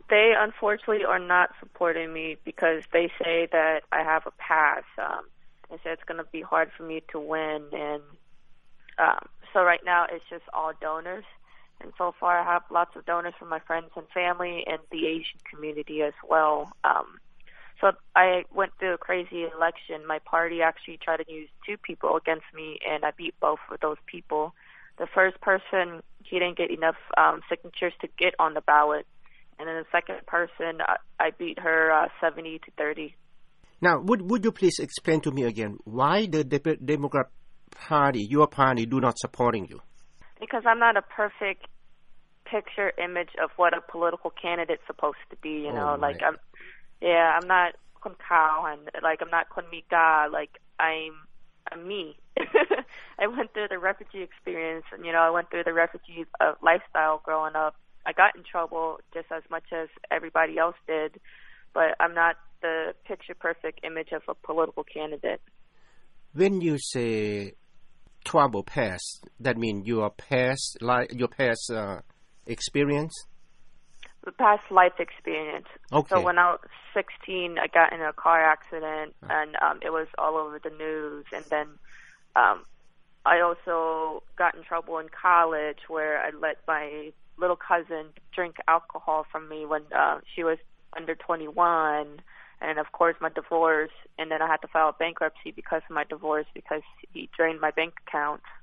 They unfortunately are not supporting me because they say that I have a pass. They say it's going to be hard for me to win, and so right now it's just all donors. And so far I have lots of donors from my friends and family and the Asian community as well. So I went through a crazy election. My party actually tried to use two people against me, and I beat both of those people. The first person, he didn't get enough signatures to get on the ballot. And then the second person, I beat her 70 to 30. Now, would you please explain to me again why the Democrat Party, your party, do not supporting you? Because I'm not a perfect picture image of what a political candidate's supposed to be. You know, like I'm not Kun Kao, and like I'm not Kun Mika. Like I'm me. I went through the refugee experience, and I went through the refugee lifestyle growing up. I got in trouble just as much as everybody else did, but I'm not the picture-perfect image of a political candidate. When you say trouble past, that means your past experience? The past life experience. Okay. So when I was 16, I got in a car accident, and it was all over the news. And then I also got in trouble in college where I let my little cousin drink alcohol from me when she was under 21. And, of course, my divorce. And then I had to file bankruptcy because of my divorce because he drained my bank account.